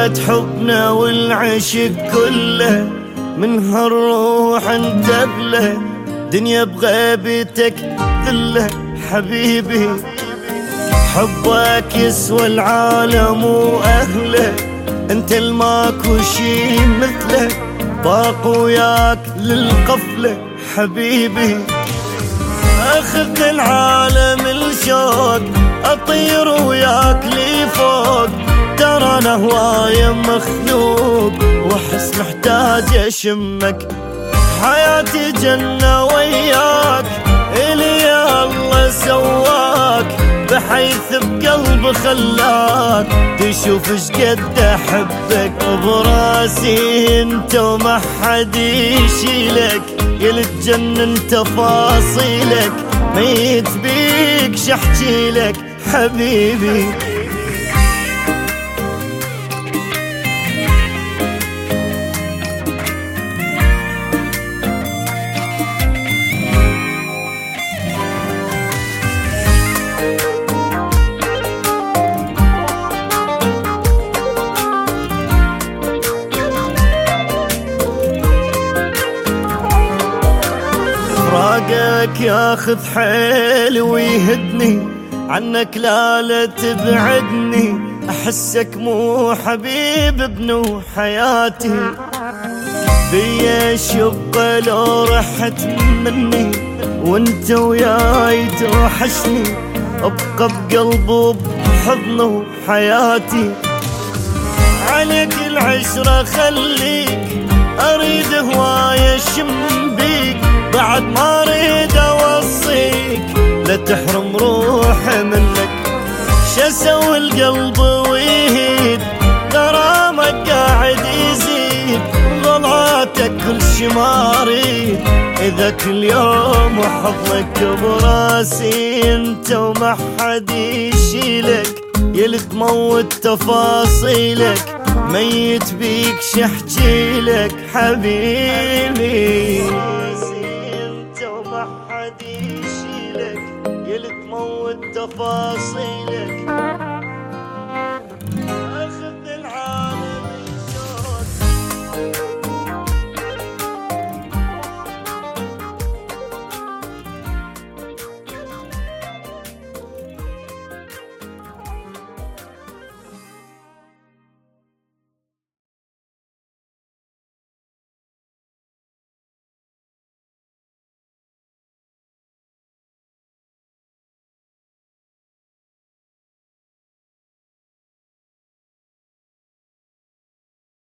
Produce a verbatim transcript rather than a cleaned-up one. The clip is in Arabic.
طلعت حبنا والعشق كله من هالروح انتبله، دنيا بغيبتك ذله حبيبي. حبك يسوى العالم واهله، انت الماكو شي مثله، باق وياك للقفله حبيبي. اخذ العالم الشوق اطير وياك لي فوق، ترى انا هواية مخلوق واحس محتاج اشمك. حياتي جنة وياك، الي يا الله سواك، بحيث بقلبي خلاك تشوف شقد احبك. براسي انت وما حد يشيلك، يا تجنن تفاصيلك، ميت بيك شحجيلك حبيبي. فراقك ياخذ حيل ويهدني، عنك لا لا تبعدني، احسك مو حبيب ابن حياتي. بيش يبقى لو رحت مني، وانت وياي توحشني، ابقى بقلبه بحضنه حياتي. عليك العشرة خليك، اريد هواية شم بيك، بعد ما اريد اوصيك لا تحرم روحي منك. شسوي القلب ويهيد، غرامك قاعد يزيد، غلاتك كل شي ما اريد، اذا كل يوم حضنك براسي انت وما حد يشيلك، يلي تموت تفاصيلك، ميت بيك شحجيلك حبيبي. انت وما حد يشيلك، يلي تموت تفاصيلك.